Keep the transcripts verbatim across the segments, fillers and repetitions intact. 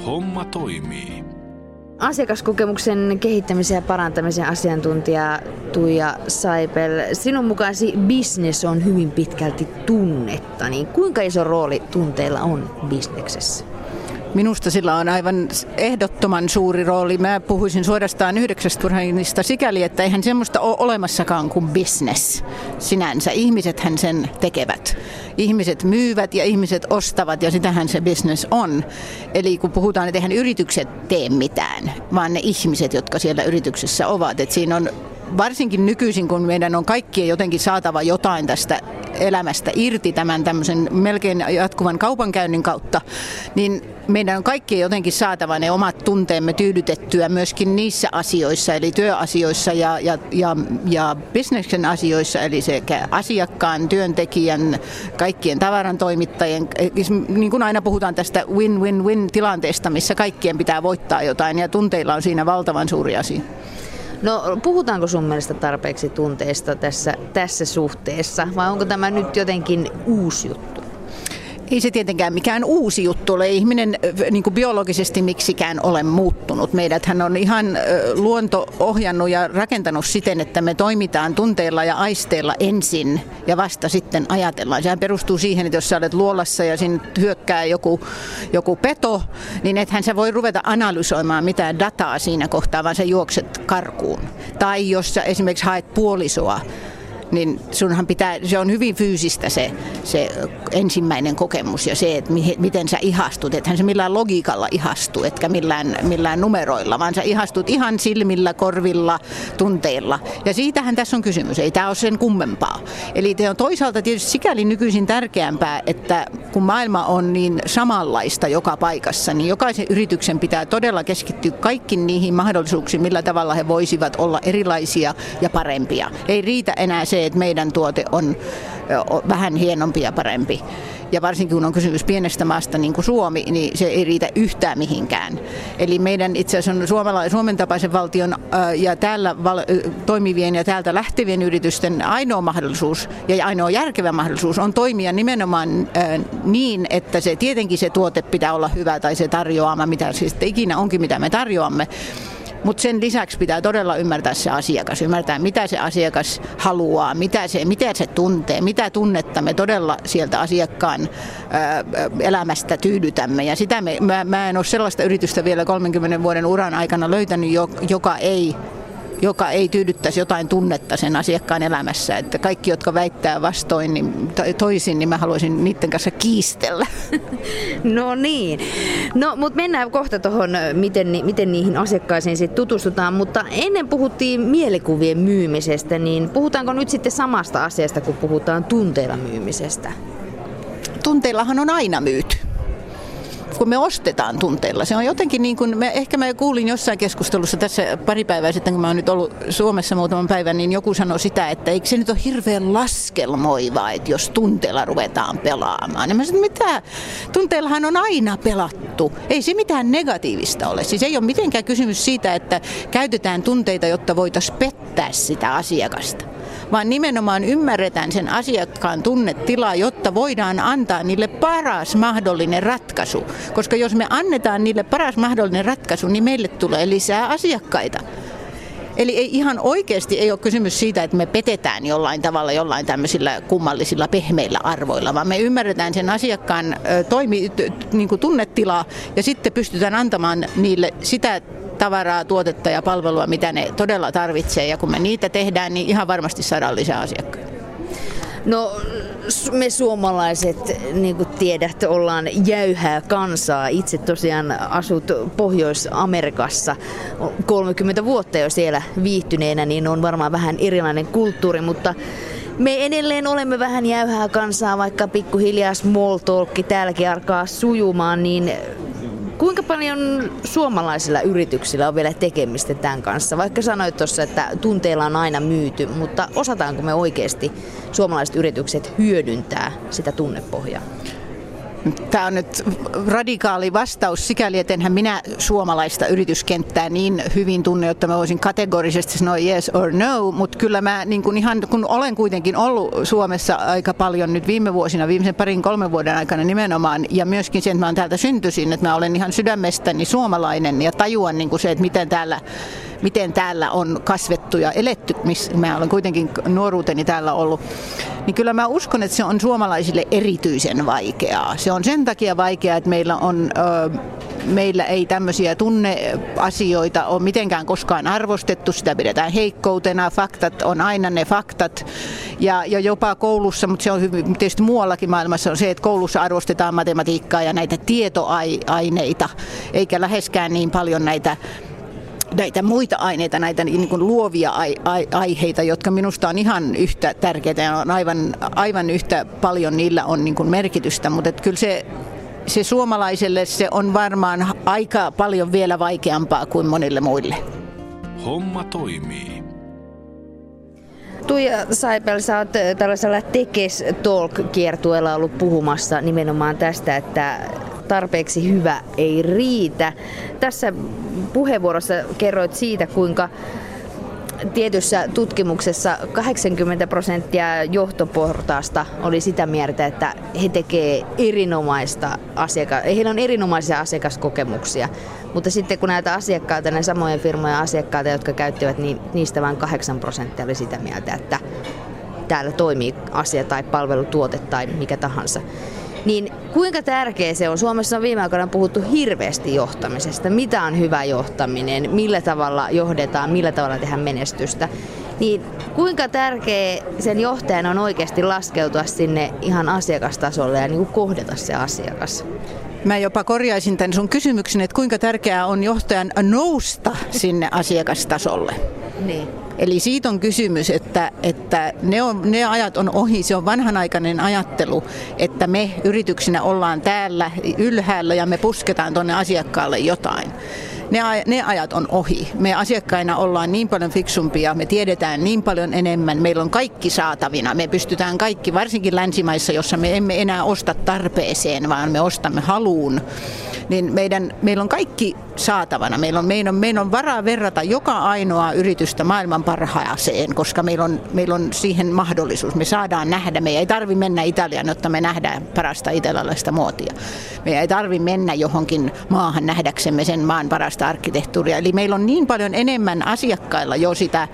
Homma toimii. Asiakaskokemuksen kehittämisen ja parantamisen asiantuntija Tuija Saipel, sinun mukaasi business on hyvin pitkälti tunnetta, niin kuinka iso rooli tunteilla on bisneksessä? Minusta sillä on aivan ehdottoman suuri rooli. Mä puhuisin suorastaan yhdeksästä prosentista sikäli, että eihän semmoista ole olemassakaan kuin business sinänsä. Ihmisethän sen tekevät. Ihmiset myyvät ja ihmiset ostavat ja sitähän se business on. Eli kun puhutaan, että eihän yritykset tee mitään, vaan ne ihmiset, jotka siellä yrityksessä ovat. Et siinä on varsinkin nykyisin, kun meidän on kaikkien jotenkin saatava jotain tästä elämästä irti tämän tämmöisen melkein jatkuvan kaupankäynnin kautta, niin meidän on kaikkien jotenkin saatava ne omat tunteemme tyydytettyä myöskin niissä asioissa, eli työasioissa ja, ja, ja, ja bisneksen asioissa, eli sekä asiakkaan, työntekijän, kaikkien tavarantoimittajien, niin kuin aina puhutaan tästä win-win-win tilanteesta, missä kaikkien pitää voittaa jotain, ja tunteilla on siinä valtavan suuri asia. No puhutaanko sun mielestä tarpeeksi tunteista tässä, tässä suhteessa, vai onko tämä nyt jotenkin uusi juttu? Ei se tietenkään mikään uusi juttu ole. Ihminen niin kuin biologisesti miksikään ole muuttunut. Meidäthän on ihan luonto ohjannut ja rakentanut siten, että me toimitaan tunteilla ja aisteilla ensin ja vasta sitten ajatellaan. Sehän perustuu siihen, että jos sä olet luolassa ja sinne hyökkää joku, joku peto, niin ethän sä voi ruveta analysoimaan mitään dataa siinä kohtaa, vaan sä juokset karkuun. Tai jos sä esimerkiksi haet puolisoa, niin sunhan pitää, se on hyvin fyysistä se, se ensimmäinen kokemus ja se, että miten sä ihastut. Ethän se millään logiikalla ihastu, etkä millään, millään numeroilla, vaan sä ihastut ihan silmillä, korvilla, tunteilla. Ja siitähän tässä on kysymys, ei tämä ole sen kummempaa. Eli te on toisaalta tietysti sikäli nykyisin tärkeämpää, että kun maailma on niin samanlaista joka paikassa, niin jokaisen yrityksen pitää todella keskittyä kaikkiin niihin mahdollisuuksiin, millä tavalla he voisivat olla erilaisia ja parempia. Ei riitä enää se, että meidän tuote on vähän hienompi ja parempi. Ja varsinkin kun on kysymys pienestä maasta niin kuin Suomi, niin se ei riitä yhtään mihinkään. Eli meidän itse asiassa on Suomen tapaisen valtion ja täällä val- toimivien ja täältä lähtevien yritysten ainoa mahdollisuus ja ainoa järkevä mahdollisuus on toimia nimenomaan niin, että se tietenkin se tuote pitää olla hyvä tai se tarjoama, mitä siis ikinä onkin, mitä me tarjoamme. Mutta sen lisäksi pitää todella ymmärtää se asiakas, ymmärtää mitä se asiakas haluaa, mitä se, mitä se tuntee, mitä tunnetta me todella sieltä asiakkaan ää, elämästä tyydytämme. Ja sitä me, mä, mä en ole sellaista yritystä vielä kolmenkymmenen vuoden uran aikana löytänyt, joka ei, joka ei tyydyttäisi jotain tunnetta sen asiakkaan elämässä. Että kaikki, jotka väittää vastoin niin toisin, niin mä haluaisin niiden kanssa kiistellä. No niin. No, mutta mennään kohta tuohon, miten, miten niihin asiakkaisiin sitten tutustutaan. Mutta ennen puhuttiin mielikuvien myymisestä, niin puhutaanko nyt sitten samasta asiasta, kun puhutaan tunteilla myymisestä? Tunteillahan on aina myyty. Kun me ostetaan tunteilla. Se on jotenkin niin kuin, me, ehkä mä kuulin jossain keskustelussa tässä pari päivää sitten, kun mä oon nyt ollut Suomessa muutaman päivän, niin joku sanoi sitä, että eikö se nyt ole hirveän laskelmoivaa, että jos tunteilla ruvetaan pelaamaan. Ja mä sanoin, että mitä? Tunteillahan on aina pelattu. Ei se mitään negatiivista ole. Siis ei ole mitenkään kysymys siitä, että käytetään tunteita, jotta voitaisiin pettää sitä asiakasta. Vaan nimenomaan ymmärretään sen asiakkaan tunnetila, jotta voidaan antaa niille paras mahdollinen ratkaisu. Koska jos me annetaan niille paras mahdollinen ratkaisu, niin meille tulee lisää asiakkaita. Eli ei ihan oikeasti ei ole kysymys siitä, että me petetään jollain tavalla jollain tämmöisillä kummallisilla pehmeillä arvoilla, vaan me ymmärretään sen asiakkaan toimi, niin kuin tunnetilaa ja sitten pystytään antamaan niille sitä tavaraa, tuotetta ja palvelua, mitä ne todella tarvitsee. Ja kun me niitä tehdään, niin ihan varmasti saadaan lisää asiakkaita. No me suomalaiset, niin kuin tiedät, ollaan jäyhää kansaa. Itse tosiaan asut Pohjois-Amerikassa kolmekymmentä vuotta jo siellä viihtyneenä, niin on varmaan vähän erilainen kulttuuri, mutta me edelleen olemme vähän jäyhää kansaa, vaikka pikkuhiljaa small talk täälläkin alkaa sujumaan, niin kuinka paljon suomalaisilla yrityksillä on vielä tekemistä tämän kanssa? Vaikka sanoit tuossa, että tunteilla on aina myyty, mutta osataanko me oikeasti suomalaiset yritykset hyödyntää sitä tunnepohjaa? Tämä on nyt radikaali vastaus sikäli, että enhän minä suomalaista yrityskenttää niin hyvin tunne, että mä voisin kategorisesti sanoa yes or no, mutta kyllä mä niin kuin ihan, kun olen kuitenkin ollut Suomessa aika paljon nyt viime vuosina, viimeisen parin kolmen vuoden aikana nimenomaan, ja myöskin sen, että mä olen täältä syntyisin, että mä olen ihan sydämestäni suomalainen ja tajuan niin kuin se, että miten täällä miten täällä on kasvettu ja eletty, missä mä olen kuitenkin nuoruuteni täällä ollut, niin kyllä mä uskon, että se on suomalaisille erityisen vaikeaa. Se on sen takia vaikeaa, että meillä on, ö, meillä ei tämmöisiä tunneasioita ole mitenkään koskaan arvostettu, sitä pidetään heikkoutena, faktat on aina ne faktat, ja, ja jopa koulussa, mutta se on hyvin, tietysti muuallakin maailmassa on se, että koulussa arvostetaan matematiikkaa ja näitä tietoaineita, eikä läheskään niin paljon näitä näitä muita aineita, näitä niin kuin luovia ai, ai, aiheita, jotka minusta on ihan yhtä tärkeitä ja on aivan, aivan yhtä paljon niillä on niin kuin merkitystä, mutta kyllä se, se suomalaiselle se on varmaan aika paljon vielä vaikeampaa kuin monille muille. Homma toimii. Tuija Saipel, sä oot tällaisella Tekes Talk-kiertueella ollut puhumassa nimenomaan tästä, että tarpeeksi hyvä ei riitä. Tässä puheenvuorossa kerroit siitä, kuinka tietyssä tutkimuksessa kahdeksankymmentä prosenttia johtoportaasta oli sitä mieltä, että he tekee erinomaista asiaka- heillä on erinomaisia asiakaskokemuksia. Mutta sitten kun näitä asiakkaita, ne samojen firmojen asiakkaita, jotka käyttivät, niin niistä vain kahdeksan prosenttia oli sitä mieltä, että täällä toimii asia tai palvelutuote tai mikä tahansa. Niin kuinka tärkeä se on? Suomessa on viime aikoina puhuttu hirveästi johtamisesta. Mitä on hyvä johtaminen? Millä tavalla johdetaan? Millä tavalla tehdään menestystä? Niin kuinka tärkeä sen johtajan on oikeasti laskeutua sinne ihan asiakastasolle ja niin kuin kohdata se asiakas? Mä jopa korjaisin tämän sun kysymyksen, että kuinka tärkeää on johtajan nousta sinne asiakastasolle. Niin. Eli siitä on kysymys, että, että ne, on, ne ajat on ohi, se on vanhanaikainen ajattelu, että me yrityksinä ollaan täällä ylhäällä ja me pusketaan tuonne asiakkaalle jotain. Ne, ne ajat on ohi. Me asiakkaina ollaan niin paljon fiksumpia, me tiedetään niin paljon enemmän, meillä on kaikki saatavina, me pystytään kaikki, varsinkin länsimaissa, jossa me emme enää osta tarpeeseen, vaan me ostamme haluun, niin meidän, meillä on kaikki saatavana. Meillä on, meillä, on, meillä on varaa verrata joka ainoa yritystä maailman parhaaseen, koska meillä on, meillä on siihen mahdollisuus. Me saadaan nähdä, me ei tarvitse mennä Italiaan, jotta me nähdään parasta italialaista muotia. Me ei tarvitse mennä johonkin maahan nähdäksemme sen maan parasta arkkitehtuuria. Eli meillä on niin paljon enemmän asiakkailla jo sitä,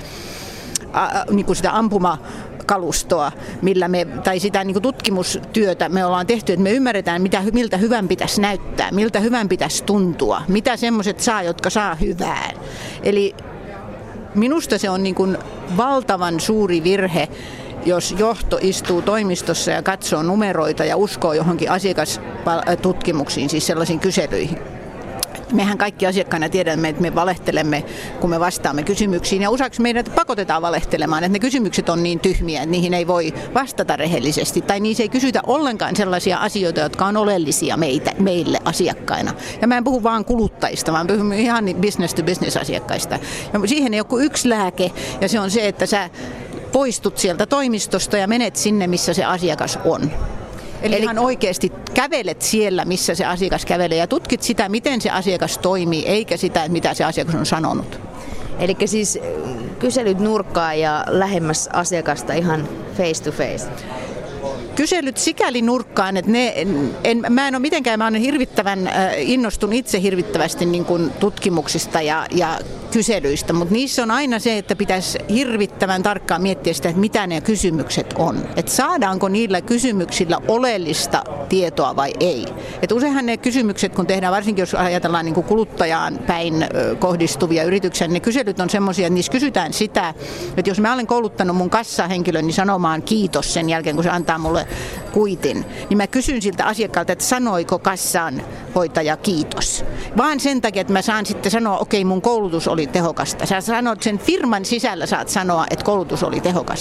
ä, niin kuin sitä ampuma kalustoa, millä me, tai sitä niin kuin tutkimustyötä me ollaan tehty, että me ymmärretään, mitä, miltä hyvän pitäisi näyttää, miltä hyvän pitäisi tuntua, mitä semmoiset saa, jotka saa hyvään. Eli minusta se on niin kuin valtavan suuri virhe, jos johto istuu toimistossa ja katsoo numeroita ja uskoo johonkin asiakastutkimuksiin, siis sellaisiin kyselyihin. Mehän kaikki asiakkaina tiedämme, että me valehtelemme, kun me vastaamme kysymyksiin. Ja useaksi meidät pakotetaan valehtelemaan, että ne kysymykset on niin tyhmiä, että niihin ei voi vastata rehellisesti. Tai niissä ei kysytä ollenkaan sellaisia asioita, jotka on oleellisia meitä, meille asiakkaina. Ja mä en puhu vaan kuluttajista, vaan puhun ihan business-to-business-asiakkaista. Ja siihen ei ole kuin yksi lääke, ja se on se, että sä poistut sieltä toimistosta ja menet sinne, missä se asiakas on. Eli, Eli ihan oikeasti kävelet siellä, missä se asiakas kävelee ja tutkit sitä, miten se asiakas toimii, eikä sitä, mitä se asiakas on sanonut. Eli siis kyselyt nurkkaa ja lähemmäs asiakasta ihan face to face. Kyselyt sikäli nurkkaan, että ne, en, mä en ole mitenkään, mä olen hirvittävän, äh, innostun itse hirvittävästi niin kuin tutkimuksista ja, ja kyselyistä, mutta niissä on aina se, että pitäisi hirvittävän tarkkaan miettiä sitä, että mitä ne kysymykset on. Että saadaanko niillä kysymyksillä oleellista tietoa vai ei. Että useinhan ne kysymykset, kun tehdään, varsinkin jos ajatellaan niin kuin kuluttajaan päin kohdistuvia yrityksiä, niin ne kyselyt on semmoisia, että niissä kysytään sitä, että jos mä olen kouluttanut mun kassahenkilön niin sanomaan kiitos sen jälkeen, kun se antaa mulle kuitin, niin mä kysyn siltä asiakkaalta, että sanoiko kassan hoitaja kiitos. Vaan sen takia, että mä saan sitten sanoa, okei, okay, mun koulutus oli tehokasta. Sä sanot sen firman sisällä, saat sanoa, että koulutus oli tehokasta.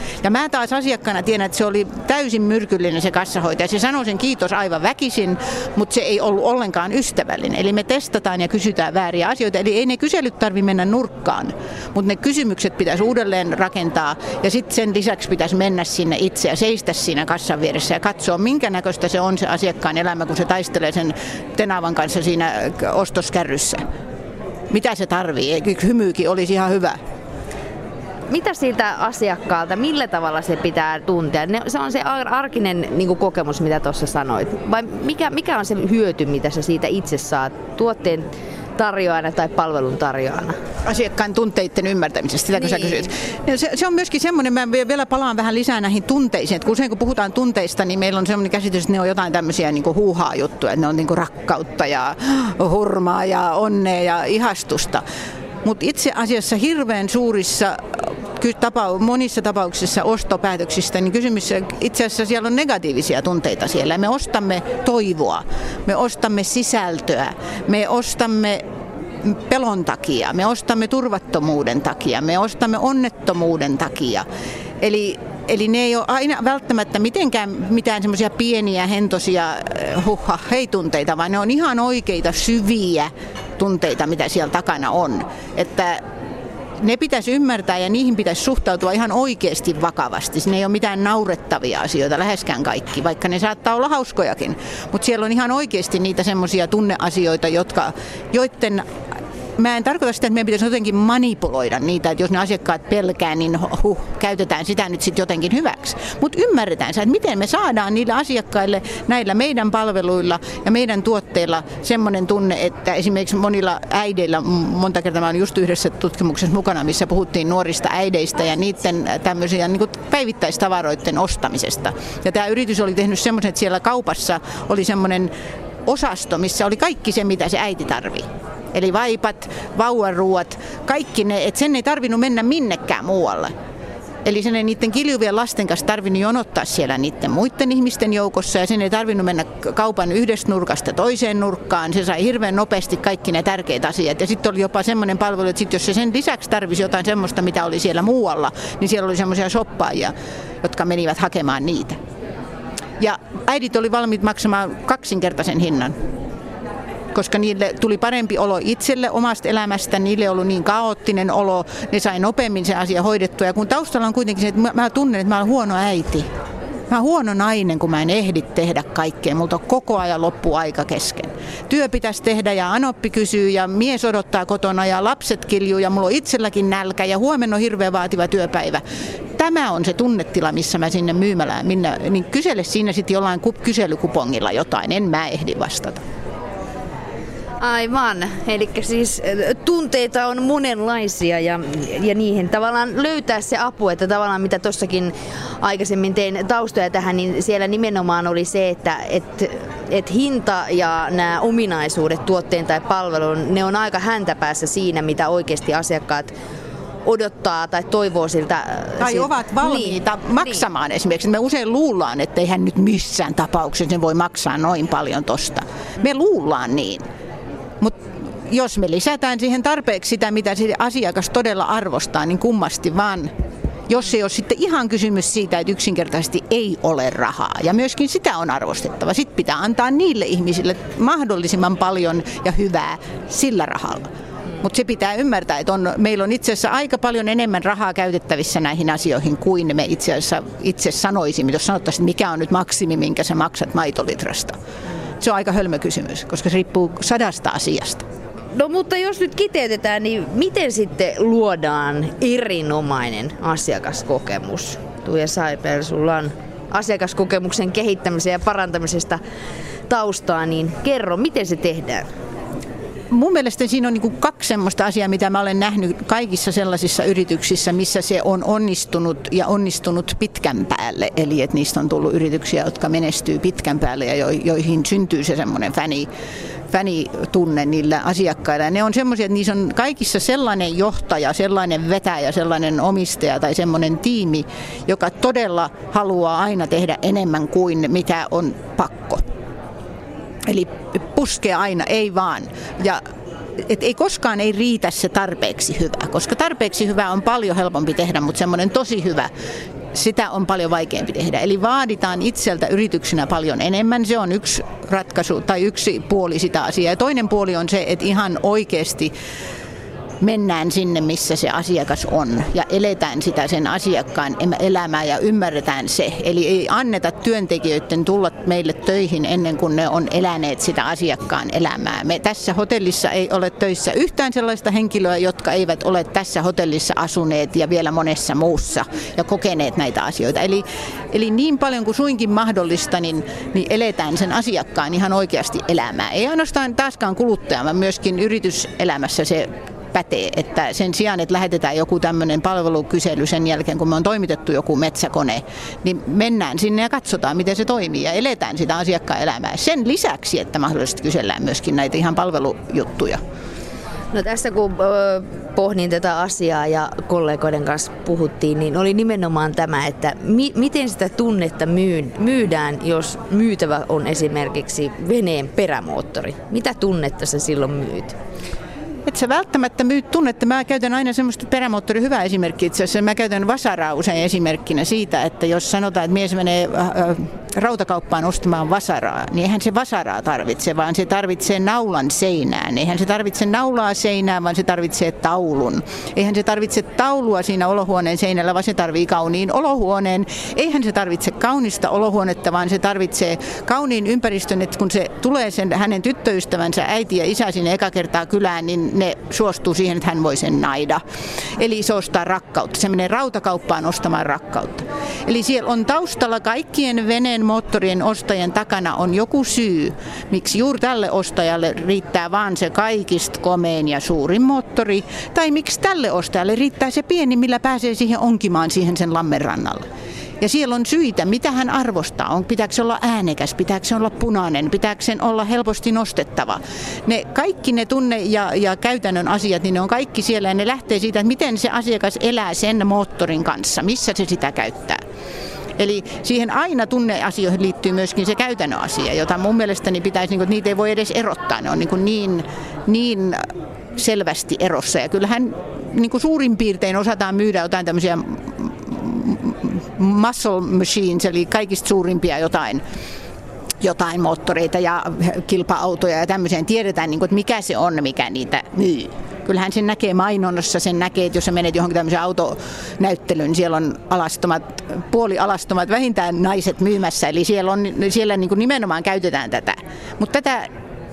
Ja mä taas asiakkaana tiedän, että se oli täysin myrkyllinen se kassahoitaja. Se sanoi sen kiitos aivan väkisin, mutta se ei ollut ollenkaan ystävällinen. Eli me testataan ja kysytään vääriä asioita. Eli ei ne kyselyt tarvitse mennä nurkkaan, mutta ne kysymykset pitäisi uudelleen rakentaa. Ja sitten sen lisäksi pitäisi mennä sinne itse ja seistä siinä kassan vieressä ja katsoa, minkä näköistä se on se asiakkaan elämä, kun se taistelee sen tenavan kanssa siinä ostoskärryssä. Mitä se tarvii? Hymyykin olisi ihan hyvä. Mitä siltä asiakkaalta, millä tavalla se pitää tuntea? Se on se arkinen niin kuin kokemus, mitä tuossa sanoit. Vai mikä, mikä on se hyöty, mitä sä siitä itse saat tuotteen tarjoajana tai palvelun tarjoajana? Asiakkaan tunteiden ymmärtämisestä, sitäkö niin. Sä kysyt? Se, se on myöskin semmoinen, mä vielä palaan vähän lisää näihin tunteisiin, että usein kun puhutaan tunteista, niin meillä on semmoinen käsitys, että ne on jotain tämmöisiä niin kuin huuhaa juttuja, että ne on niin kuin rakkautta ja hurmaa ja onnea ja ihastusta. Mutta itse asiassa hirveän suurissa, monissa tapauksissa ostopäätöksistä, niin kysymys, itse asiassa siellä on negatiivisia tunteita siellä. Me ostamme toivoa, me ostamme sisältöä, me ostamme pelon takia, me ostamme turvattomuuden takia, me ostamme onnettomuuden takia. Eli Eli ne ei ole aina välttämättä mitenkään mitään semmoisia pieniä, hentoisia huhha, hei-tunteita, vaan ne on ihan oikeita, syviä tunteita, mitä siellä takana on. Että ne pitäisi ymmärtää ja niihin pitäisi suhtautua ihan oikeasti vakavasti. Ne ei ole mitään naurettavia asioita, läheskään kaikki, vaikka ne saattaa olla hauskojakin. Mutta siellä on ihan oikeasti niitä semmoisia tunneasioita, jotka, joiden... Mä en tarkoita sitä, että meidän pitäisi jotenkin manipuloida niitä, että jos ne asiakkaat pelkää, niin huh, käytetään sitä nyt sitten jotenkin hyväksi. Mutta ymmärretään se, että miten me saadaan niille asiakkaille näillä meidän palveluilla ja meidän tuotteilla semmoinen tunne, että esimerkiksi monilla äideillä, monta kertaa mä olen just yhdessä tutkimuksessa mukana, missä puhuttiin nuorista äideistä ja niiden tämmöisiä niin kuin päivittäistavaroiden ostamisesta. Ja tämä yritys oli tehnyt semmoisen, että siellä kaupassa oli semmoinen osasto, missä oli kaikki se, mitä se äiti tarvii. Eli vaipat, vauvaruuat, kaikki ne, että sen ei tarvinnut mennä minnekään muualle. Eli sen ei niiden kiljuvien lasten kanssa tarvinnut jonottaa siellä niiden muiden ihmisten joukossa ja sen ei tarvinnut mennä kaupan yhdestä nurkasta toiseen nurkkaan. Se sai hirveän nopeasti kaikki ne tärkeät asiat. Ja sitten oli jopa semmoinen palvelu, että sit jos se sen lisäksi tarvisi jotain semmoista, mitä oli siellä muualla, niin siellä oli semmoisia shoppaajia, jotka menivät hakemaan niitä. Ja äidit oli valmiit maksamaan kaksinkertaisen hinnan, koska niille tuli parempi olo itselle omasta elämästä, niille ei ollut niin kaoottinen olo, ne sai nopeammin se asia hoidettua. Ja kun taustalla on kuitenkin se, että mä tunnen, että mä olen huono äiti. Mä oon huono nainen, kun mä en ehdi tehdä kaikkea. Multa on koko ajan loppuaika kesken. Työ pitäisi tehdä ja anoppi kysyy ja mies odottaa kotona ja lapset kiljuu ja mulla on itselläkin nälkä ja huomenna on hirveän vaativa työpäivä. Tämä on se tunnetila, missä mä sinne myymälään, minä, niin kysele siinä sitten jollain kyselykupongilla jotain, en mä ehdi vastata. Aivan. Eli siis tunteita on monenlaisia ja, ja niihin tavallaan löytää se apu, että tavallaan mitä tuossakin aikaisemmin tein taustoja tähän, niin siellä nimenomaan oli se, että et, et hinta ja nämä ominaisuudet tuotteen tai palvelun, ne on aika häntäpäässä siinä, mitä oikeasti asiakkaat odottaa tai toivoo siltä. Tai siltä, ovat valmiita niin, maksamaan niin. Esimerkiksi. Me usein luullaan, että eihän nyt missään tapauksessa ne voi maksaa noin paljon tosta. Me luullaan niin. Mutta jos me lisätään siihen tarpeeksi sitä, mitä se asiakas todella arvostaa, niin kummasti vaan, jos ei ole sitten ihan kysymys siitä, että yksinkertaisesti ei ole rahaa. Ja myöskin sitä on arvostettava. Sitten pitää antaa niille ihmisille mahdollisimman paljon ja hyvää sillä rahalla. Mutta se pitää ymmärtää, että on, meillä on itse asiassa aika paljon enemmän rahaa käytettävissä näihin asioihin kuin me itse asiassa itse sanoisimme, jos sanottaisiin, mikä on nyt maksimi, minkä sä maksat maitolitrasta. Se on aika hölmö kysymys, koska se riippuu sadasta asiasta. No mutta jos nyt kiteytetään, niin miten sitten luodaan erinomainen asiakaskokemus? Tuija Saipel, sulla on asiakaskokemuksen kehittämisen ja parantamisesta taustaa, niin kerro, miten se tehdään? Mun mielestä siinä on niin kuin kaksi semmoista asiaa, mitä mä olen nähnyt kaikissa sellaisissa yrityksissä, missä se on onnistunut ja onnistunut pitkän päälle. Eli että niistä on tullut yrityksiä, jotka menestyy pitkän päälle ja joihin syntyy se semmoinen fäni, fänitunne niillä asiakkailla. Ja ne on semmoisia, että niissä on kaikissa sellainen johtaja, sellainen vetäjä, sellainen omistaja tai semmoinen tiimi, joka todella haluaa aina tehdä enemmän kuin mitä on pakko. Eli puskea aina, ei vaan. Ja et ei koskaan ei riitä se tarpeeksi hyvä, koska tarpeeksi hyvä on paljon helpompi tehdä, mutta semmoinen tosi hyvä sitä on paljon vaikeampi tehdä. Eli vaaditaan itseltä yrityksenä paljon enemmän. Se on yksi ratkaisu tai yksi puoli sitä asiaa. Ja toinen puoli on se, että ihan oikeasti mennään sinne, missä se asiakas on ja eletään sitä sen asiakkaan elämää ja ymmärretään se. Eli ei anneta työntekijöiden tulla meille töihin ennen kuin ne on eläneet sitä asiakkaan elämää. Me tässä hotellissa ei ole töissä yhtään sellaista henkilöä, jotka eivät ole tässä hotellissa asuneet ja vielä monessa muussa ja kokeneet näitä asioita. Eli, eli niin paljon kuin suinkin mahdollista, niin, niin eletään sen asiakkaan ihan oikeasti elämää. Ei ainoastaan taaskaan kuluttaja, vaan myöskin yrityselämässä se pätee, että sen sijaan, että lähetetään joku tämmöinen palvelukysely sen jälkeen, kun me on toimitettu joku metsäkone, niin mennään sinne ja katsotaan, miten se toimii ja eletään sitä asiakkaan elämää. Sen lisäksi, että mahdollisesti kysellään myöskin näitä ihan palvelujuttuja. No tässä kun pohdin tätä asiaa ja kollegoiden kanssa puhuttiin, niin oli nimenomaan tämä, että mi- miten sitä tunnetta myy- myydään, jos myytävä on esimerkiksi veneen perämoottori. Mitä tunnetta sä silloin myyt? Et sä välttämättä myyt tunnetta. Mä käytän aina semmoista perämoottori hyvä esimerkki itse asiassa. Mä käytän vasaraa usein esimerkkinä siitä, että jos sanotaan, että mies menee äh, rautakauppaan ostamaan vasaraa, niin eihän se vasaraa tarvitse, vaan se tarvitsee naulan seinään. Eihän se tarvitse naulaa seinään, vaan se tarvitsee taulun. Eihän se tarvitse taulua siinä olohuoneen seinällä, vaan se tarvitsee kauniin olohuoneen. Eihän se tarvitse kaunista olohuonetta, vaan se tarvitsee kauniin ympäristön, että kun se tulee sen hänen tyttöystävänsä äiti ja isä sinne eka kertaa kylään, niin ne suostuu siihen, että hän voi sen naida. Eli se ostaa rakkautta. Se menee rautakauppaan ostamaan rakkautta. Eli siellä on taustalla kaikkien veneen moottorien ostajien takana on joku syy, miksi juuri tälle ostajalle riittää vaan se kaikista komein ja suurin moottori, tai miksi tälle ostajalle riittää se pieni, millä pääsee siihen onkimaan siihen sen lammenrannalle. Ja siellä on syitä, mitä hän arvostaa. On, pitääkö se olla äänekäs, pitääkö se olla punainen, pitääkö sen olla helposti nostettava. Ne, kaikki ne tunne- ja, ja käytännön asiat, niin ne on kaikki siellä ja ne lähtee siitä, että miten se asiakas elää sen moottorin kanssa, missä se sitä käyttää. Eli siihen aina tunneasioihin liittyy myöskin se käytännön asia, jota mun mielestäni pitäisi, niin niitä ei voi edes erottaa. Ne on niin, niin, niin selvästi erossa. Ja kyllähän niin suurin piirtein osataan myydä jotain tämmöisiä muscle machines, eli kaikista suurimpia jotain, jotain moottoreita ja kilpa-autoja ja tämmöiseen. Tiedetään, niin kuin, että mikä se on, mikä niitä myy. Kyllähän sen näkee mainonnassa, sen näkee, että jos sä menet johonkin tämmöiseen autonäyttelyyn, niin siellä on alastomat, puolialastomat vähintään naiset myymässä, eli siellä, on, siellä niin kuin nimenomaan käytetään tätä. Mutta tätä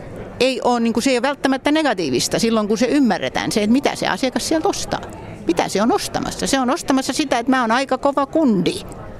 ei ole, niin kuin, se ei ole välttämättä negatiivista silloin, kun se ymmärretään, se, että mitä se asiakas sieltä ostaa. Mitä se on ostamassa? Se on ostamassa sitä, että mä oon aika kova kundi.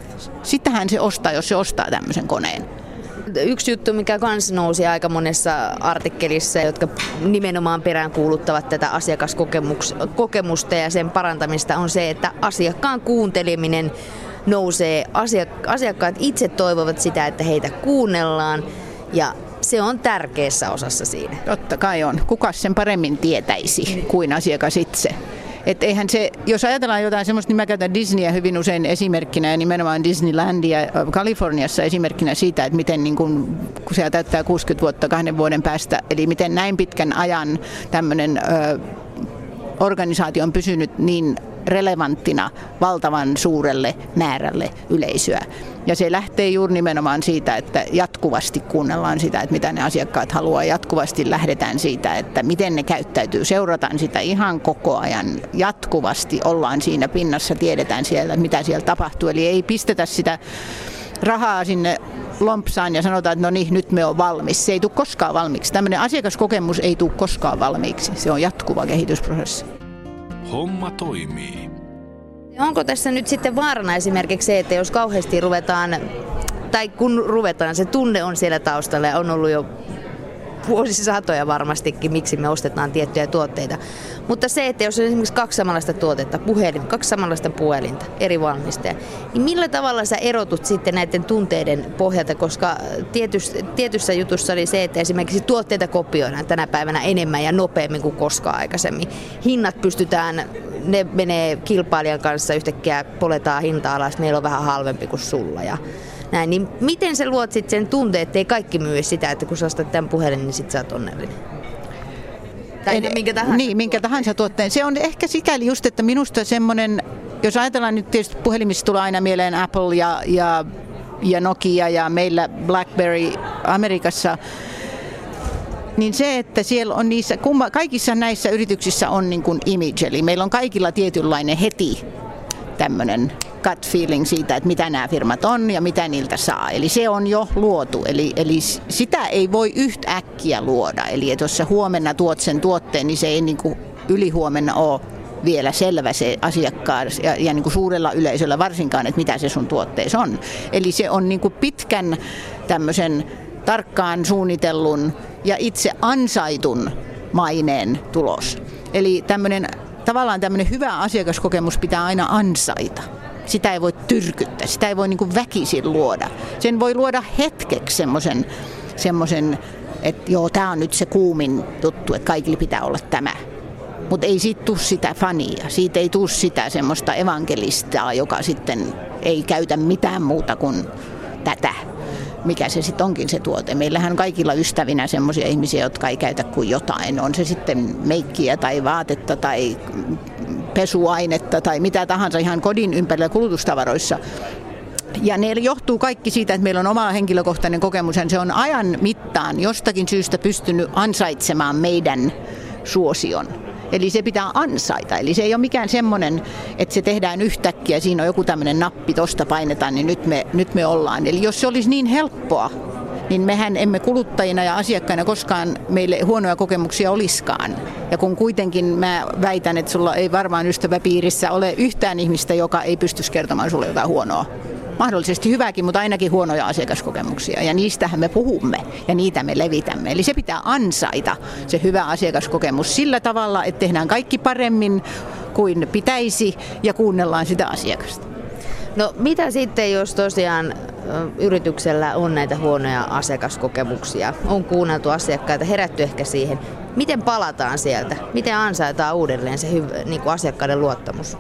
Sitähän se ostaa, jos se ostaa tämmöisen koneen. Yksi juttu, mikä kans nousi aika monessa artikkelissa, jotka nimenomaan peräänkuuluttavat tätä asiakaskokemusta ja sen parantamista, on se, että asiakkaan kuunteleminen nousee. Asiakkaat itse toivovat sitä, että heitä kuunnellaan ja se on tärkeässä osassa siinä. Totta kai on. Kukas sen paremmin tietäisi kuin asiakas itse? Et eihän se, jos ajatellaan jotain semmoista, niin mä käytän Disneyä hyvin usein esimerkkinä ja nimenomaan Disneylandia Kaliforniassa esimerkkinä siitä, että miten niin kun, kun se täyttää kuusikymmentä vuotta kahden vuoden päästä, eli miten näin pitkän ajan tämmöinen ö, organisaatio on pysynyt niin relevanttina valtavan suurelle määrälle yleisöä. Ja se lähtee juuri nimenomaan siitä, että jatkuvasti kuunnellaan sitä, että mitä ne asiakkaat haluaa. Jatkuvasti lähdetään siitä, että miten ne käyttäytyy. Seurataan sitä ihan koko ajan. Jatkuvasti ollaan siinä pinnassa, tiedetään siellä, mitä siellä tapahtuu. Eli ei pistetä sitä rahaa sinne lompsaan ja sanotaan, että no niin, nyt me on valmis. Se ei tule koskaan valmiiksi. Tämmöinen asiakaskokemus ei tule koskaan valmiiksi. Se on jatkuva kehitysprosessi. Homma toimii. Onko tässä nyt sitten vaarana esimerkiksi se, että jos kauheasti ruvetaan, tai kun ruvetaan, se tunne on siellä taustalla ja on ollut jo vuosisatoja varmastikin, miksi me ostetaan tiettyjä tuotteita. Mutta se, että jos on esimerkiksi kaksi samanlaista tuotetta, puhelin, kaksi samanlaista puhelinta, eri valmistajia, niin millä tavalla sä erotut sitten näiden tunteiden pohjalta, koska tietyssä, tietyssä jutussa oli se, että esimerkiksi tuotteita kopioidaan tänä päivänä enemmän ja nopeammin kuin koskaan aikaisemmin. Hinnat pystytään, ne menee kilpailijan kanssa yhtäkkiä, poletaan hinta alas, meillä on vähän halvempi kuin sulla ja näin, niin miten sä luot sitten sen tunteen, ettei kaikki myy sitä, että kun sä ostat tämän puhelin, niin sit sä oot onnellinen? Tai en, minkä tahansa Niin, minkä tahansa tuotteen. Se on ehkä sikäli just, että minusta semmoinen jos ajatellaan nyt tietysti puhelimista tulee aina mieleen Apple ja, ja, ja Nokia ja meillä BlackBerry Amerikassa, niin se, että siellä on niissä, kaikissa näissä yrityksissä on niin kuin image, eli meillä on kaikilla tietynlainen heti tämmöinen gut feeling siitä, että mitä nämä firmat on ja mitä niiltä saa. Eli se on jo luotu, eli, eli sitä ei voi yhtäkkiä luoda. Eli että jos sä huomenna tuot sen tuotteen, niin se ei niin kuin ylihuomenna ole vielä selvä se asiakkaan ja, ja niin kuin suurella yleisöllä varsinkaan, että mitä se sun tuotteessa on. Eli se on niin kuin pitkän tämmöisen tarkkaan suunnitellun ja itse ansaitun maineen tulos. Eli tämmöinen, tavallaan tämmöinen hyvä asiakaskokemus pitää aina ansaita. Sitä ei voi tyrkyttää, sitä ei voi niin kuin väkisin luoda. Sen voi luoda hetkeksi semmoisen, semmoisen että joo, tämä on nyt se kuumin juttu, että kaikille pitää olla tämä. Mutta ei siitä tule sitä fania, siitä ei tule sitä semmoista evankelistaa, joka sitten ei käytä mitään muuta kuin tätä, mikä se sitten onkin se tuote. Meillähän on kaikilla ystävinä semmoisia ihmisiä, jotka ei käytä kuin jotain. On se sitten meikkiä tai vaatetta tai pesuainetta tai mitä tahansa ihan kodin ympärillä kulutustavaroissa. Ja ne johtuu kaikki siitä, että meillä on oma henkilökohtainen kokemus ja se on ajan mittaan jostakin syystä pystynyt ansaitsemaan meidän suosion. Eli se pitää ansaita. Eli se ei ole mikään semmoinen, että se tehdään yhtäkkiä, siinä on joku tämmöinen nappi, tosta painetaan, niin nyt me, nyt me ollaan. Eli jos se olisi niin helppoa, niin mehän emme kuluttajina ja asiakkaina koskaan meille huonoja kokemuksia olisikaan. Ja kun kuitenkin mä väitän, että sulla ei varmaan ystäväpiirissä ole yhtään ihmistä, joka ei pystyisi kertomaan sulle jotain huonoa. Mahdollisesti hyvääkin, mutta ainakin huonoja asiakaskokemuksia. Ja niistähän me puhumme ja niitä me levitämme. Eli se pitää ansaita, se hyvä asiakaskokemus, sillä tavalla, että tehdään kaikki paremmin kuin pitäisi ja kuunnellaan sitä asiakasta. No mitä sitten, jos tosiaan yrityksellä on näitä huonoja asiakaskokemuksia, on kuunneltu asiakkaita, herätty ehkä siihen. Miten palataan sieltä? Miten ansaitaan uudelleen se hyvä, niin kuin asiakkaiden luottamus?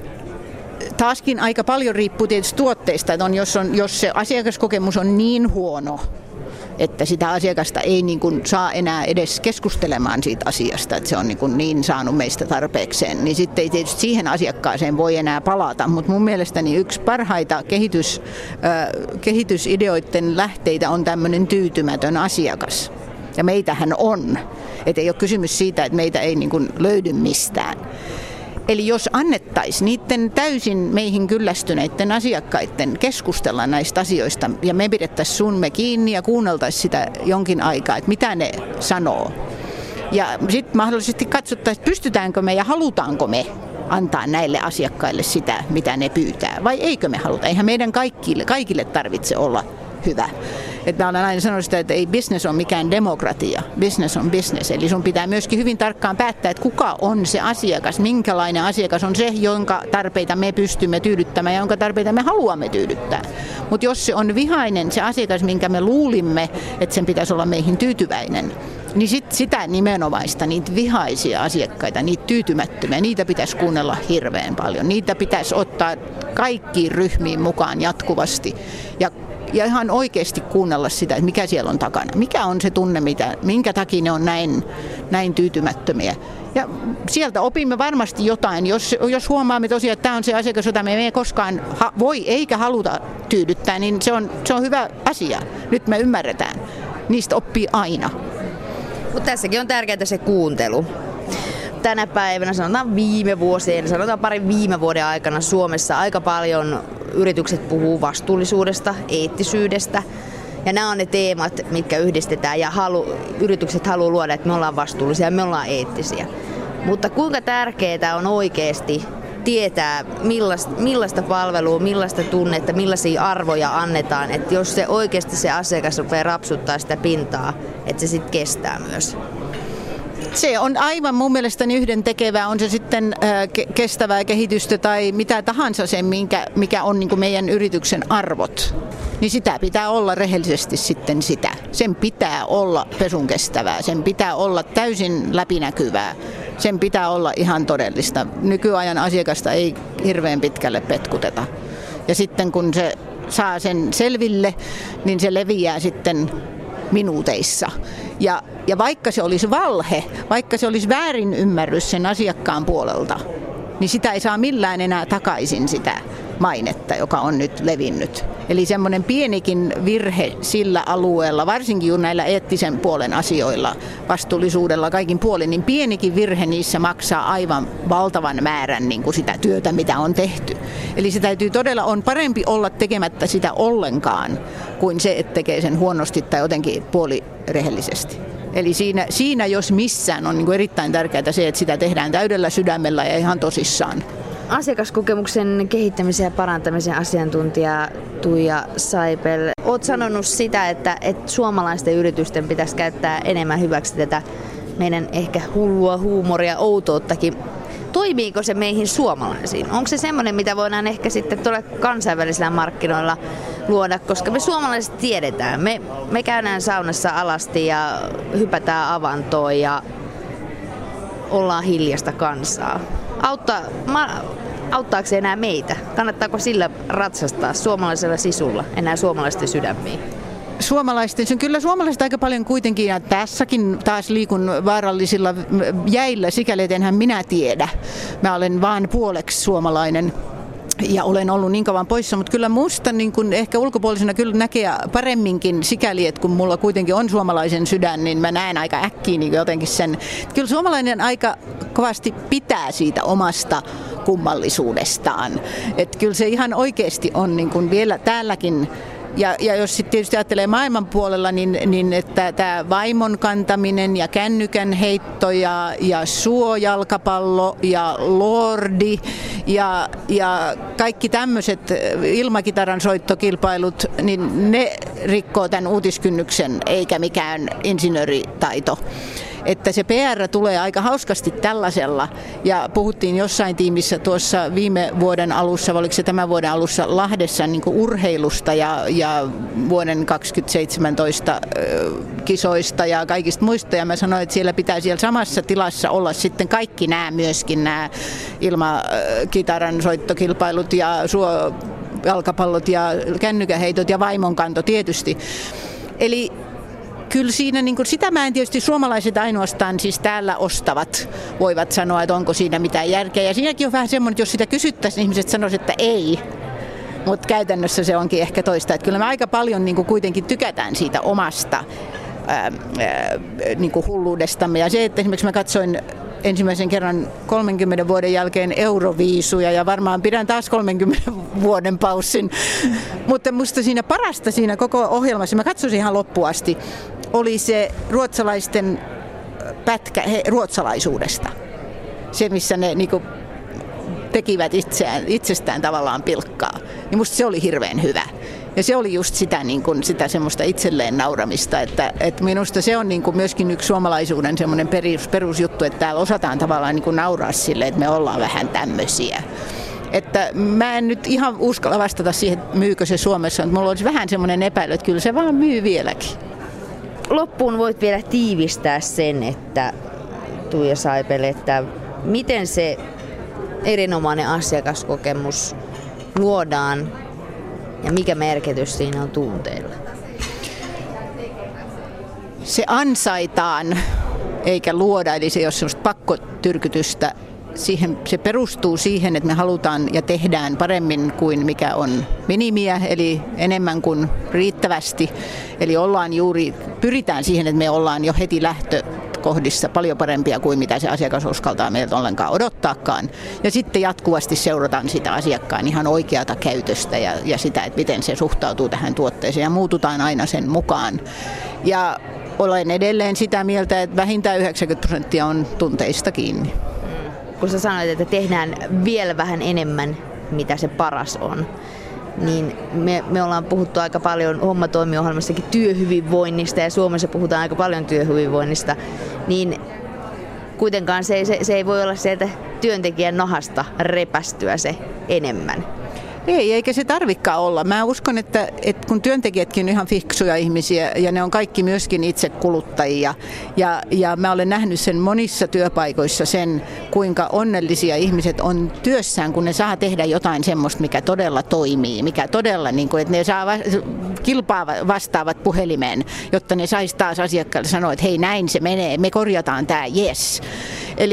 Taaskin aika paljon riippuu tietysti tuotteista, että on, jos, on, jos se asiakaskokemus on niin huono, että sitä asiakasta ei niin kuin saa enää edes keskustelemaan siitä asiasta, että se on niin, kuin niin saanut meistä tarpeekseen, niin sitten ei tietysti siihen asiakkaaseen voi enää palata. Mutta mun mielestäni yksi parhaita kehitys, äh, kehitysideoiden lähteitä on tämmöinen tyytymätön asiakas. Ja meitähän on. Että ei ole kysymys siitä, että meitä ei niin kuin löydy mistään. Eli jos annettaisiin niiden täysin meihin kyllästyneiden asiakkaiden keskustella näistä asioista ja me pidettäisiin sunme kiinni ja kuunneltaisiin sitä jonkin aikaa, että mitä ne sanoo. Ja sitten mahdollisesti katsottaisiin, pystytäänkö me ja halutaanko me antaa näille asiakkaille sitä, mitä ne pyytää. Vai eikö me haluta? Eihän meidän kaikille, kaikille tarvitse olla hyvä. Että mä olen aina sanonut sitä, että ei business ole mikään demokratia. Business on business. Eli sun pitää myöskin hyvin tarkkaan päättää, että kuka on se asiakas, minkälainen asiakas on se, jonka tarpeita me pystymme tyydyttämään ja jonka tarpeita me haluamme tyydyttää. Mutta jos se on vihainen, se asiakas, minkä me luulimme, että sen pitäisi olla meihin tyytyväinen, niin sit sitä nimenomaista, niitä vihaisia asiakkaita, niitä tyytymättömiä, niitä pitäisi kuunnella hirveän paljon. Niitä pitäisi ottaa kaikkiin ryhmiin mukaan jatkuvasti ja Ja ihan oikeasti kuunnella sitä, että mikä siellä on takana. Mikä on se tunne, mitä, minkä takia ne on näin, näin tyytymättömiä. Ja sieltä opimme varmasti jotain. Jos, jos huomaamme tosiaan, että tämä on se asiakas, jota me ei koskaan ha- voi eikä haluta tyydyttää, niin se on, se on hyvä asia. Nyt me ymmärretään. Niistä oppii aina. Mutta tässäkin on tärkeää se kuuntelu. Tänä päivänä, sanotaan viime vuosien, sanotaan parin viime vuoden aikana Suomessa aika paljon yritykset puhuu vastuullisuudesta, eettisyydestä. Ja nämä on ne teemat, mitkä yhdistetään ja halu, yritykset haluaa luoda, että me ollaan vastuullisia ja me ollaan eettisiä. Mutta kuinka tärkeää on oikeasti tietää, millaista, millaista palvelua, millaista tunnetta, millaisia arvoja annetaan. Että jos se oikeasti se asiakas rupeaa rapsuttaa sitä pintaa, että se sitten kestää myös. Se on aivan mun mielestäni yhdentekevää, on se sitten kestävää kehitystä tai mitä tahansa se, minkä, mikä on niin kuin meidän yrityksen arvot. Niin sitä pitää olla rehellisesti sitten sitä. Sen pitää olla pesun kestävää, sen pitää olla täysin läpinäkyvää, sen pitää olla ihan todellista. Nykyajan asiakasta ei hirveän pitkälle petkuteta. Ja sitten kun se saa sen selville, niin se leviää sitten minuuteissa. Ja, ja vaikka se olisi valhe, vaikka se olisi väärinymmärrys sen asiakkaan puolelta, niin sitä ei saa millään enää takaisin sitä mainetta, joka on nyt levinnyt. Eli semmoinen pienikin virhe sillä alueella, varsinkin juuri näillä eettisen puolen asioilla, vastuullisuudella kaikin puolin, niin pienikin virhe niissä maksaa aivan valtavan määrän niin kuin sitä työtä, mitä on tehty. Eli se täytyy todella, on parempi olla tekemättä sitä ollenkaan, kuin se, että tekee sen huonosti tai jotenkin puolirehellisesti. Eli siinä, siinä jos missään on niin kuin erittäin tärkeää se, että sitä tehdään täydellä sydämellä ja ihan tosissaan. Asiakaskokemuksen kehittämisen ja parantamisen asiantuntija Tuija Saipel. Olet sanonut sitä, että, että suomalaisten yritysten pitäisi käyttää enemmän hyväksi tätä meidän ehkä hullua huumoria, outouttakin. Toimiiko se meihin suomalaisiin? Onko se semmoinen, mitä voidaan ehkä sitten tuolla kansainvälisillä markkinoilla luoda, koska me suomalaiset tiedetään. Me, me käydään saunassa alasti ja hypätään avantoon ja ollaan hiljasta kansaa. Auttaa, ma, auttaako se enää meitä? Kannattaako sillä ratsastaa suomalaisella sisulla enää suomalaisten sydämiin? Suomalaisten, se on kyllä suomalaiset aika paljon kuitenkin, ja tässäkin taas liikun vaarallisilla jäillä, sikäli et enhän minä tiedä. Mä olen vaan puoleksi suomalainen. Ja olen ollut niin kauan poissa, mutta kyllä musta niin kun ehkä ulkopuolisena kyllä näkee paremminkin sikäli, että kun mulla kuitenkin on suomalaisen sydän, niin mä näen aika äkkiä niin jotenkin sen. Kyllä suomalainen aika kovasti pitää siitä omasta kummallisuudestaan. Että kyllä se ihan oikeasti on niin kun vielä täälläkin. Ja, ja jos sitten tietysti ajattelee maailman puolella, niin, niin että tämä vaimon kantaminen ja kännykän heitto ja, ja suojalkapallo ja lordi ja, ja kaikki tämmöiset ilmakitaran soittokilpailut, niin ne rikkoo tämän uutiskynnyksen eikä mikään insinööritaito. Että se P R tulee aika hauskasti tällaisella, ja puhuttiin jossain tiimissä tuossa viime vuoden alussa, oliko se tämän vuoden alussa Lahdessa niin kuin urheilusta ja, ja vuoden kaksituhattaseitsemäntoista kisoista ja kaikista muista, ja mä sanoin, että siellä pitää siellä samassa tilassa olla sitten kaikki nämä myöskin nämä ilmakitaran soittokilpailut ja suojalkapallot ja kännykäheitot ja vaimonkanto tietysti. Eli kyllä siinä, niin kuin, sitä mä en tietysti suomalaiset ainoastaan siis täällä ostavat voivat sanoa, että onko siinä mitään järkeä. Ja siinäkin on vähän semmoinen, että jos sitä kysyttäisiin, niin ihmiset sanoisivat, että ei. Mutta käytännössä se onkin ehkä toista. Että kyllä me aika paljon niin kuin, kuitenkin tykätään siitä omasta ää, ää, niin kuin hulluudestamme. Ja se, että esimerkiksi mä katsoin ensimmäisen kerran kolmenkymmenen vuoden jälkeen Euroviisuja ja varmaan pidän taas kolmenkymmenen vuoden paussin. Mutta musta siinä parasta siinä koko ohjelmassa, mä katsoin ihan loppuun asti, oli se ruotsalaisten pätkä he, ruotsalaisuudesta. Se, missä ne niinku tekivät itseään, itsestään tavallaan pilkkaa. Niin musta se oli hirveän hyvä. Ja se oli just sitä, niin kuin, sitä semmoista itselleen nauramista, että, että minusta se on niin kuin myöskin yksi suomalaisuuden semmoinen perus, perusjuttu, että täällä osataan tavallaan niin kuin nauraa sille, että me ollaan vähän tämmöisiä. Että mä en nyt ihan uskalla vastata siihen, myykö se Suomessa, mutta mulla olisi vähän semmoinen epäily, että kyllä se vaan myy vieläkin. Loppuun voit vielä tiivistää sen, että Tuija Saipel, että miten se erinomainen asiakaskokemus luodaan ja mikä merkitys siinä on tunteilla? Se ansaitaan eikä luoda, eli se ei ole sellaista pakkotyrkytystä. Siihen, se perustuu siihen, että me halutaan ja tehdään paremmin kuin mikä on minimiä, eli enemmän kuin riittävästi. Eli ollaan juuri, pyritään siihen, että me ollaan jo heti lähtökohdissa paljon parempia kuin mitä se asiakas uskaltaa meiltä ollenkaan odottaakaan. Ja sitten jatkuvasti seurataan sitä asiakkaan ihan oikeata käytöstä ja, ja sitä, että miten se suhtautuu tähän tuotteeseen ja muututaan aina sen mukaan. Ja olen edelleen sitä mieltä, että vähintään yhdeksänkymmentä prosenttia on tunteista kiinni. Kun sä sanoit, että tehdään vielä vähän enemmän, mitä se paras on, niin me, me ollaan puhuttu aika paljon Hommatoimi-ohjelmassakin työhyvinvoinnista ja Suomessa puhutaan aika paljon työhyvinvoinnista, niin kuitenkaan se, se, se ei voi olla sieltä työntekijän nahasta repästyä se enemmän. Ei, eikä se tarvikaan olla. Mä uskon, että, että kun työntekijätkin on ihan fiksuja ihmisiä ja ne on kaikki myöskin itse kuluttajia ja, ja mä olen nähnyt sen monissa työpaikoissa sen, kuinka onnellisia ihmiset on työssään, kun ne saa tehdä jotain semmoista, mikä todella toimii, mikä todella, niin kuin, että ne saa kilpaa vastaavat puhelimeen, jotta ne saisi taas asiakkaalle sanoa, että hei näin se menee, me korjataan tämä, yes. Eli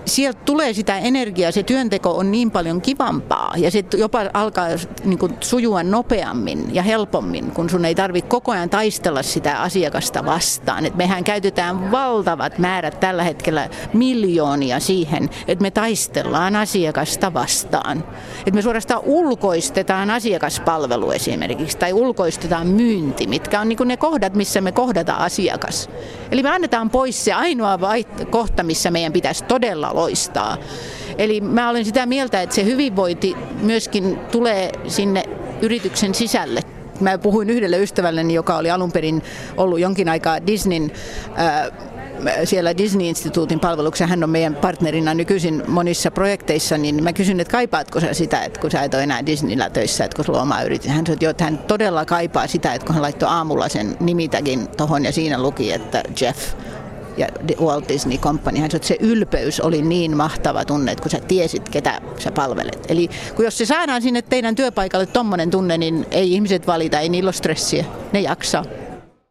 sieltä tulee sitä energiaa, se työnteko on niin paljon kivampaa ja se jopa alkaa niin kuin sujua nopeammin ja helpommin, kun sun ei tarvitse koko ajan taistella sitä asiakasta vastaan. Et mehän käytetään valtavat määrät tällä hetkellä miljoonia siihen, että me taistellaan asiakasta vastaan. Et me suorastaan ulkoistetaan asiakaspalvelu esimerkiksi tai ulkoistetaan myynti, mitkä on niin kuin ne kohdat, missä me kohdataan asiakas. Eli me annetaan pois se ainoa vait- kohta, missä meidän pitäisi todella loistaa. Eli mä olen sitä mieltä, että se hyvinvointi myöskin tulee sinne yrityksen sisälle. Mä puhuin yhdelle ystävälleni, joka oli alun perin ollut jonkin aikaa Disneyn, äh, siellä Disney-instituutin palveluksessa, hän on meidän partnerina nykyisin monissa projekteissa, niin mä kysyn, että kaipaatko sä sitä, että kun sä et ole enää Disneyllä töissä, että kun sulla on oma yritys. Hän sanoi, että hän todella kaipaa sitä, että kun hän laittoi aamulla sen nimitäkin tohon ja siinä luki, että Jeff ja Walt Disney Company. Hän sanoi, että se ylpeys oli niin mahtava tunne, että kun sä tiesit, ketä sä palvelet. Eli kun jos se saadaan sinne teidän työpaikalle tommonen tunne, niin ei ihmiset valita, ei niillä ole stressiä, ne jaksaa.